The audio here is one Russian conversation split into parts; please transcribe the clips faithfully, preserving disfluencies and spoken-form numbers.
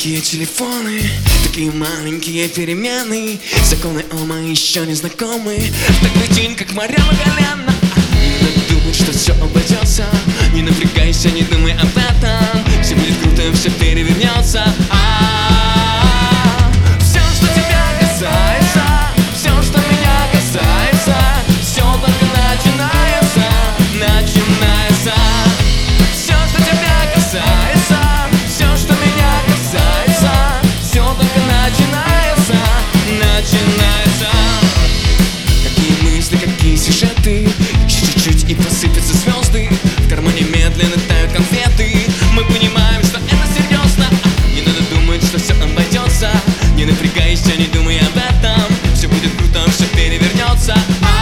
Маленькие телефоны, такие маленькие перемены. Законы Ома еще не знакомы. Такой день, как моря Магалена. Не надо думать, что все обойдется. Не напрягайся, не думай об этом. Все будет круто, все перевернется. А-а-а. Все, что тебя касается, все, что меня касается, все только начинается, начинается. Все, что тебя касается, все, что меня касается, все только начинается, начинается. Какие мысли, какие сюжеты, еще чуть-чуть и посыпятся звезды. В кармане медленно тают конфеты. Мы понимаем, что это серьезно. Не надо думать, что все обойдется. Не напрягайся, не думай об этом. Все будет круто, все перевернется.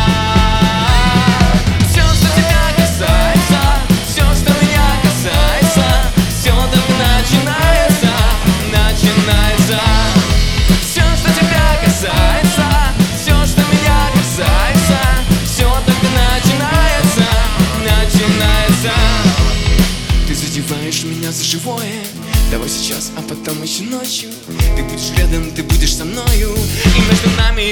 Все, что тебя касается, все, что меня касается, все только начинается, начинается. Все, что тебя касается, все, что меня касается, все только начинается, начинается. Ты задеваешь меня за живое. Давай сейчас, а потом еще ночью. Ты будешь рядом, ты будешь со мною. И между нами